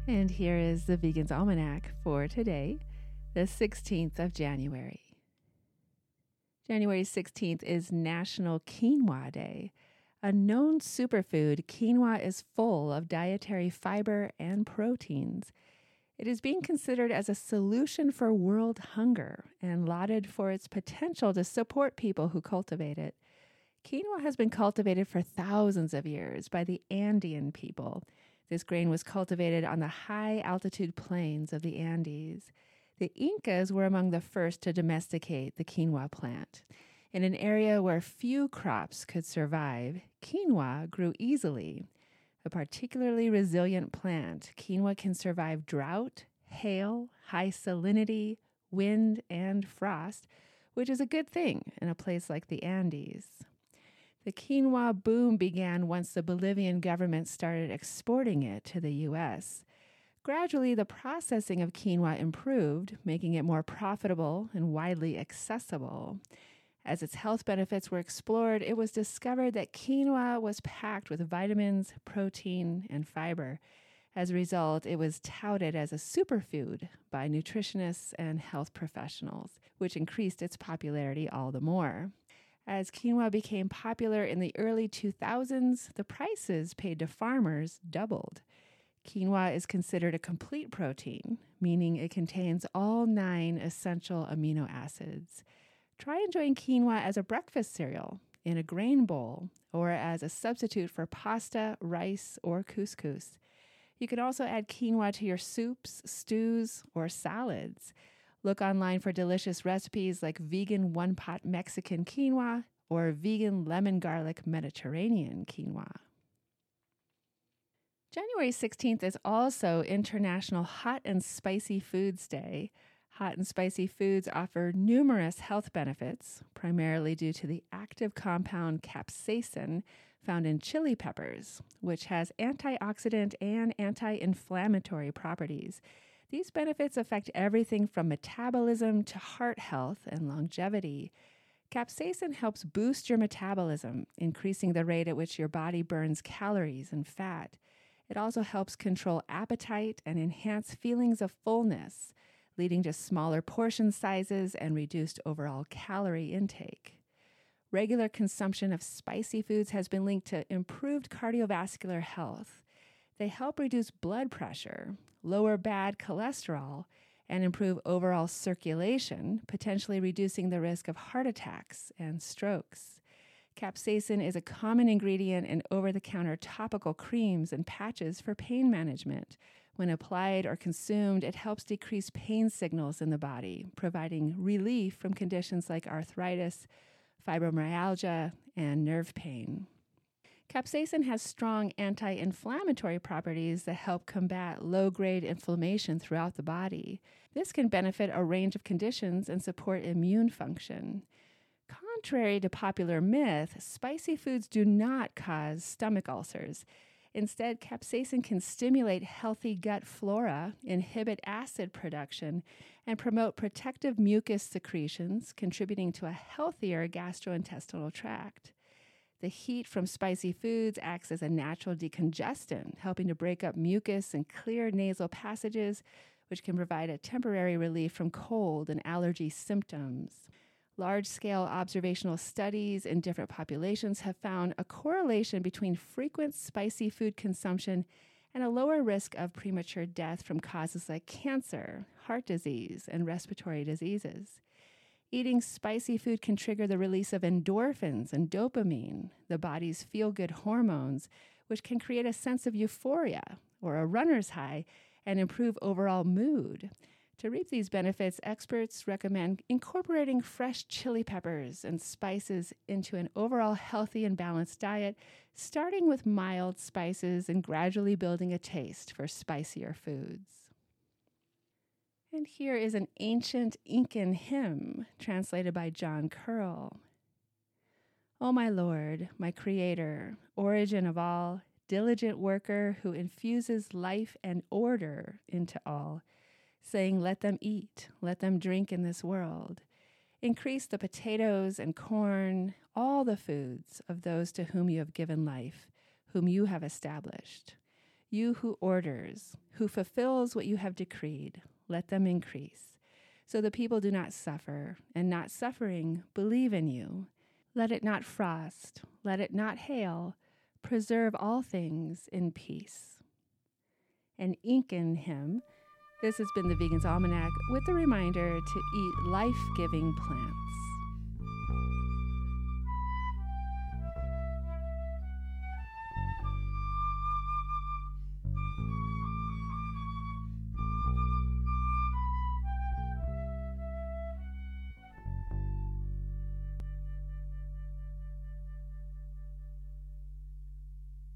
And here is the Vegan's Almanac for today, the 16th of January. January 16th is National Quinoa Day. A known superfood, quinoa is full of dietary fiber and proteins. It is being considered as a solution for world hunger and lauded for its potential to support people who cultivate it. Quinoa has been cultivated for thousands of years by the Andean people. This grain was cultivated on the high-altitude plains of the Andes. The Incas were among the first to domesticate the quinoa plant. In an area where few crops could survive, quinoa grew easily. A particularly resilient plant, quinoa can survive drought, hail, high salinity, wind, and frost, which is a good thing in a place like the Andes. The quinoa boom began once the Bolivian government started exporting it to the U.S. Gradually, the processing of quinoa improved, making it more profitable and widely accessible. As its health benefits were explored, it was discovered that quinoa was packed with vitamins, protein, and fiber. As a result, it was touted as a superfood by nutritionists and health professionals, which increased its popularity all the more. As quinoa became popular in the early 2000s, the prices paid to farmers doubled. Quinoa is considered a complete protein, meaning it contains all 9 essential amino acids. Try enjoying quinoa as a breakfast cereal, in a grain bowl, or as a substitute for pasta, rice, or couscous. You can also add quinoa to your soups, stews, or salads. Look online for delicious recipes like vegan one-pot Mexican quinoa or vegan lemon garlic Mediterranean quinoa. January 16th is also International Hot and Spicy Foods Day. Hot and spicy foods offer numerous health benefits, primarily due to the active compound capsaicin found in chili peppers, which has antioxidant and anti-inflammatory properties. These benefits affect everything from metabolism to heart health and longevity. Capsaicin helps boost your metabolism, increasing the rate at which your body burns calories and fat. It also helps control appetite and enhance feelings of fullness, leading to smaller portion sizes and reduced overall calorie intake. Regular consumption of spicy foods has been linked to improved cardiovascular health. They help reduce blood pressure, lower bad cholesterol, and improve overall circulation, potentially reducing the risk of heart attacks and strokes. Capsaicin is a common ingredient in over-the-counter topical creams and patches for pain management. When applied or consumed, it helps decrease pain signals in the body, providing relief from conditions like arthritis, fibromyalgia, and nerve pain. Capsaicin has strong anti-inflammatory properties that help combat low-grade inflammation throughout the body. This can benefit a range of conditions and support immune function. Contrary to popular myth, spicy foods do not cause stomach ulcers. Instead, capsaicin can stimulate healthy gut flora, inhibit acid production, and promote protective mucus secretions, contributing to a healthier gastrointestinal tract. The heat from spicy foods acts as a natural decongestant, helping to break up mucus and clear nasal passages, which can provide a temporary relief from cold and allergy symptoms. Large-scale observational studies in different populations have found a correlation between frequent spicy food consumption and a lower risk of premature death from causes like cancer, heart disease, and respiratory diseases. Eating spicy food can trigger the release of endorphins and dopamine, the body's feel-good hormones, which can create a sense of euphoria or a runner's high and improve overall mood. To reap these benefits, experts recommend incorporating fresh chili peppers and spices into an overall healthy and balanced diet, starting with mild spices and gradually building a taste for spicier foods. And here is an ancient Incan hymn translated by John Curl. O my Lord, my Creator, origin of all, diligent worker who infuses life and order into all, saying, let them eat, let them drink in this world. Increase the potatoes and corn, all the foods of those to whom you have given life, whom you have established. You who orders, who fulfills what you have decreed, let them increase, so the people do not suffer, and not suffering believe in you. Let it not frost, let it not hail, preserve all things in peace. And ink in him. This has been the Vegan's Almanac with a reminder to eat life-giving plants.